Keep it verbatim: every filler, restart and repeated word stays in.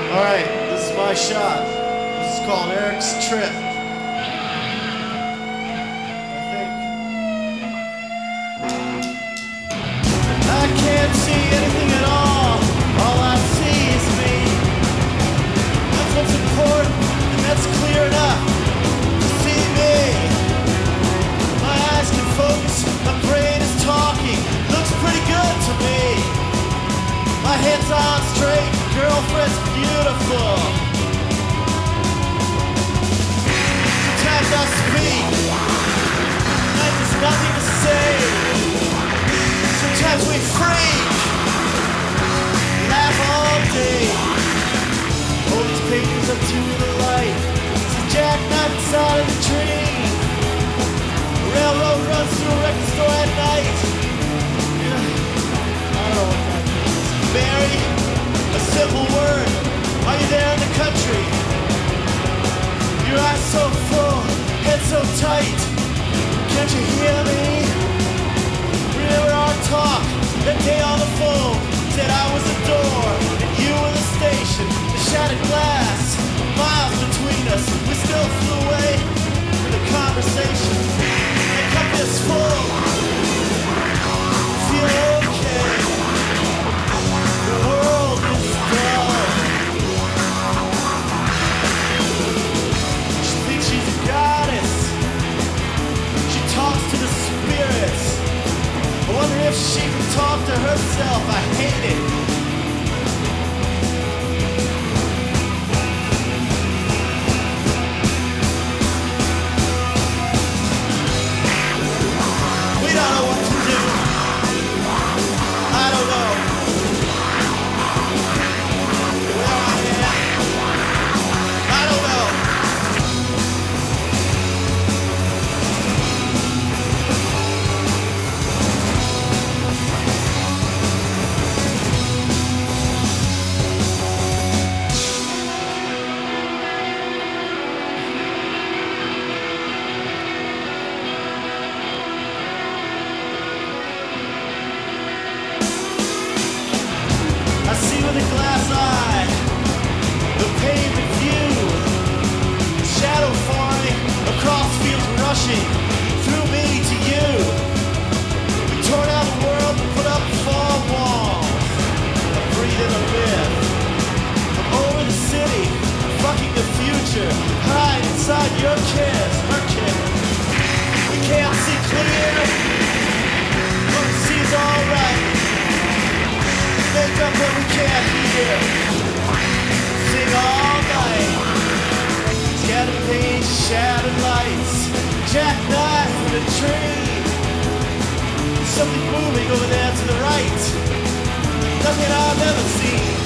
Alright, this is my shot. This is called Eric's Trip. I can't see anything at all. All I see is me. That's what's important, and that's clear enough to see me. My eyes can focus, my brain is talking. Looks pretty good to me. My head's on straight, girlfriend's beautiful. Sometimes I speak, and there's nothing to say. Sometimes we freak, laugh all day. Hold these papers up to the light. See jackknife inside of the tree. The railroad runs through a record store at night. Yeah, I don't know what that means. Mary, a simple word. Are you there in the country? Your eyes so full, head so tight. Can't you hear me? Remember our talk, that day on the phone. Said I was the door, and you were the station. The shattered glass, miles between us. We still flew away with a conversation. The cup is full, feel okay. The world is dull. She thinks she's a goddess. She talks to the spirits. I wonder if she can talk to herself. I hate it. We don't know what to do. I don't know where I am. I don't know. I see with a glass eye the pavement view, shadow forming across fields rushing through me to you. We tore down the world and put up four walls. I'm breathing a myth. I'm over the city, fucking the future, hide inside your kiss, her kiss. We can't see clear, but we see's alright. Make up what we can't hear. Sing all night. Scattered paint, shattered lights. Jackknife in a tree. Something moving over there to the right. Nothing I've ever seen.